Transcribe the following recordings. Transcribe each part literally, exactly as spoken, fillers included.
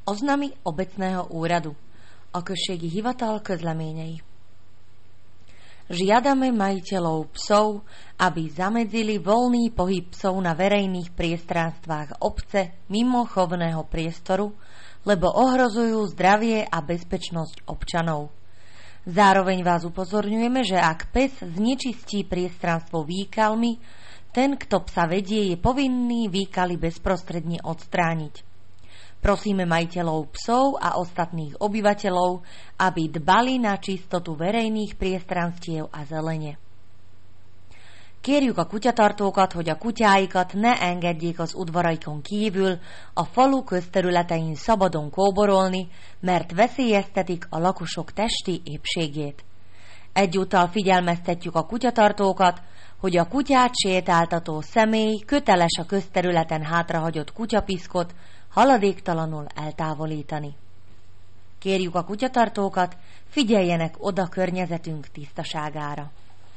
Oznamy obecného úradu. A községi hivatal közleményei. Žiadame majiteľov psov, aby zamedzili voľný pohyb psov na verejných priestranstvách obce mimo chovného priestoru, lebo ohrozujú zdravie a bezpečnosť občanov. Zároveň vás upozorňujeme, že ak pes znečistí priestranstvo výkalmi, ten, kto psa vedie, je povinný výkaly bezprostredne odstrániť. Prosíme majiteľov psov a ostatných obyvateľov, aby dbali na čistotu verejných priestranstiev a zelene. Kérjük a kutyatartókat, hogy a kutyáikat ne engedjék az udvaraikon kívül a falu közterületein szabadon kóborolni, mert veszélyeztetik a lakosok testi épségét. Egyúttal figyelmeztetjük a kutyatartókat, hogy a kutyát sétáltató személy köteles a közterületen hátrahagyott kutyapiszkot haladéktalanul eltávolítani. Kérjük a kutyatartókat, figyeljenek oda környezetünk tisztaságára.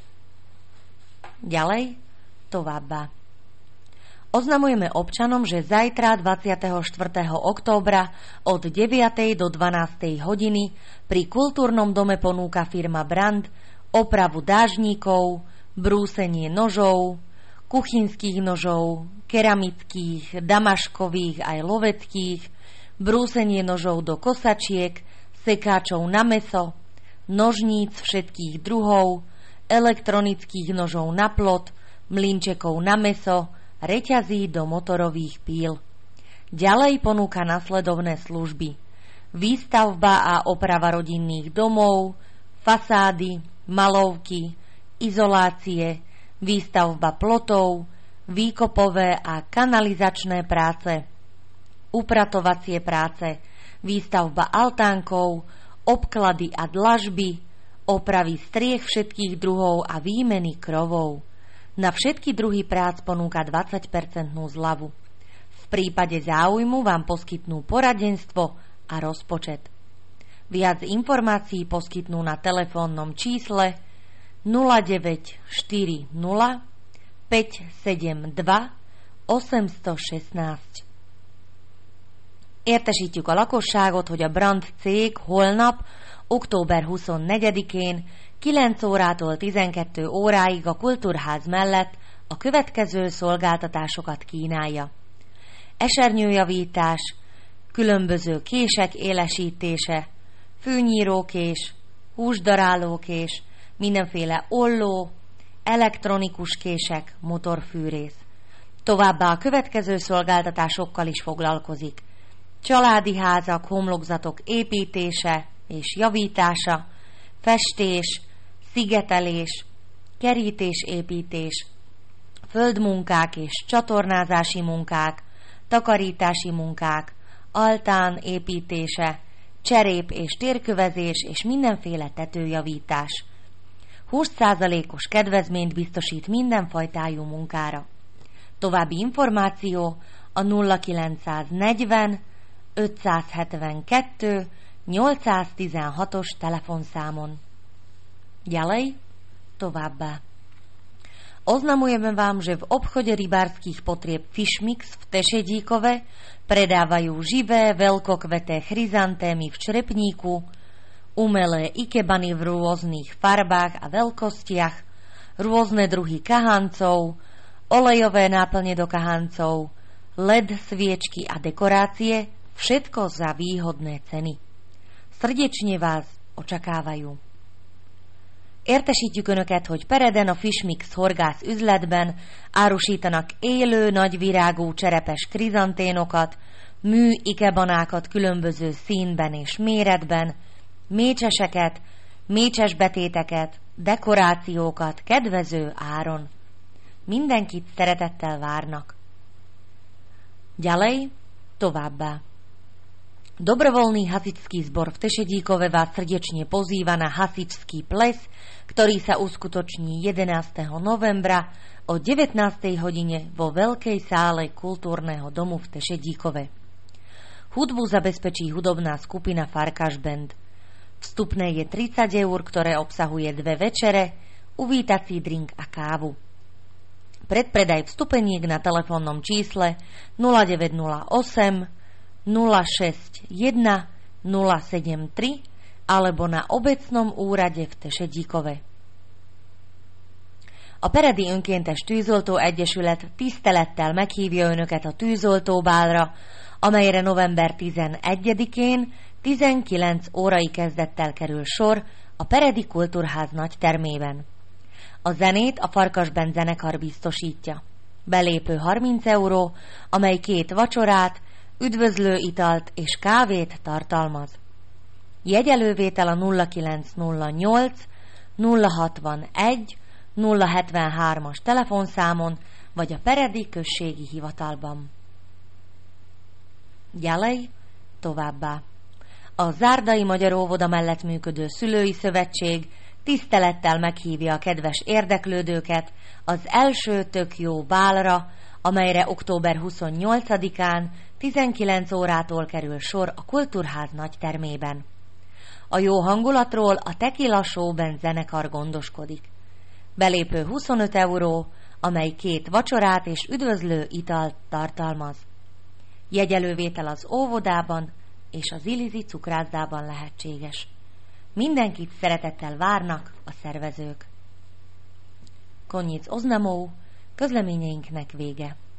Ďalej, továbbá. Oznamujeme občanom, že zajtra dvadsiateho štvrtého októbra od deviatej do dvanástej hodiny pri kultúrnom dome ponúka firma Brand opravu dážnikov, brúsenie nožov, kuchynských nožov, keramických, damaškových aj loveckých, brúsenie nožov do kosačiek, sekáčov na mäso, nožníc všetkých druhov, elektronických nožov na plot, mlynčekov na mäso, reťazí do motorových píl. Ďalej ponúka nasledovné služby: výstavba a oprava rodinných domov, fasády, malovky, izolácie, výstavba plotov, výkopové a kanalizačné práce, upratovacie práce, výstavba altánkov, obklady a dlažby, opravy striech všetkých druhov a výmeny krovov. Na všetky druhy prác ponúka dvadsať percent zľavu. V prípade záujmu vám poskytnú poradenstvo a rozpočet. Viac informácií poskytnú na telefónnom čísle nula deväť štyri nula päť sedem dva osem egy šesť. Értesítjük a lakosságot, hogy a Brand cég holnap, október huszonnegyedikén kilenc órától tizenkettő óráig a Kultúrház mellett a következő szolgáltatásokat kínálja: esernyőjavítás, különböző kések élesítése, fűnyírókés, húsdarálókés, mindenféle olló, elektronikus kések, motorfűrész. Továbbá a következő szolgáltatásokkal is foglalkozik: családi házak, homlokzatok építése és javítása, festés, szigetelés, kerítésépítés, földmunkák és csatornázási munkák, takarítási munkák, altán építése, cserép és térkövezés és mindenféle tetőjavítás. húsz százalékos kedvezményt biztosít minden fajtájú munkára. További információ a nulla kilencszáznegyven ötszázhetvenkettő nyolcszáztizenhatos telefonszámon. Ďalej, továbbá. Oznamujeme vám, že v obchode rybárskych potrieb Fishmix v Tešedíkove predávajú živé veľkokveté chryzantémy v črepníku, umelé ikebany v rôznych farbách a veľkostiach, rôzne druhy kahancov, olejové náplne do kahancov, el é dé sviečky a dekorácie, všetko za výhodné ceny. Srdečne vás očakávajú. Értesítjük Önöket, hogy Pereden a Fishmix horgász üzletben árusítanak élő, nagyvirágú cserepes krizanténokat, mű ikebanákat különböző színben és méretben, mécseseket, mécsesbetéteket, dekorációkat kedvező áron. Mindenkit szeretettel várnak. Ďalej, továbbá. Dobrovoľný hasičský zbor v Tešedíkove vás srdečne pozýva na hasičský ples, ktorý sa uskutoční jedenásteho novembra o devätnástej hodine vo veľkej sále kultúrneho domu v Tešedíkove. Hudbu zabezpečí hudobná skupina Farkaš Band. Vstupné je tridsať eur, ktoré obsahuje dve večere, uvítací drink a kávu. Predpredaj vstupeniek na telefónnom čísle nula deväť nula osem nula šesť jeden nula sedem tri alebo na obecnom úrade v Tesedíkove. A Peredi Önkéntes Tűzoltó Egyesület tisztelettel meghívja Önöket a tűzoltóbálra, amelyre november tizenegyedikén tizenkilenc órai kezdettel kerül sor a Peredi Kultúrház nagy termében. A zenét a Farkasband zenekar biztosítja. Belépő harminc euró, amely két vacsorát, üdvözlőitalt és kávét tartalmaz. Jegyelővétel a nulla kilenc nulla nyolc nulla hatvanegy nulla hetvenhármas telefonszámon vagy a Peredi községi hivatalban. Gyalej, továbbá. A Zárdai Magyar Óvoda mellett működő Szülői Szövetség tisztelettel meghívja a kedves érdeklődőket az első tök jó bálra, amelyre október huszonnyolcadikán tizenkilenc órától kerül sor a Kultúrház nagy termében. A jó hangulatról a Tequila Show Band zenekar gondoskodik. Belépő huszonöt euró, amely két vacsorát és üdvözlő italt tartalmaz. Jegyelővétel az óvodában és az Ilizi cukrászdában lehetséges. Mindenkit szeretettel várnak a szervezők. Konyic Oznamó, közleményeinknek vége.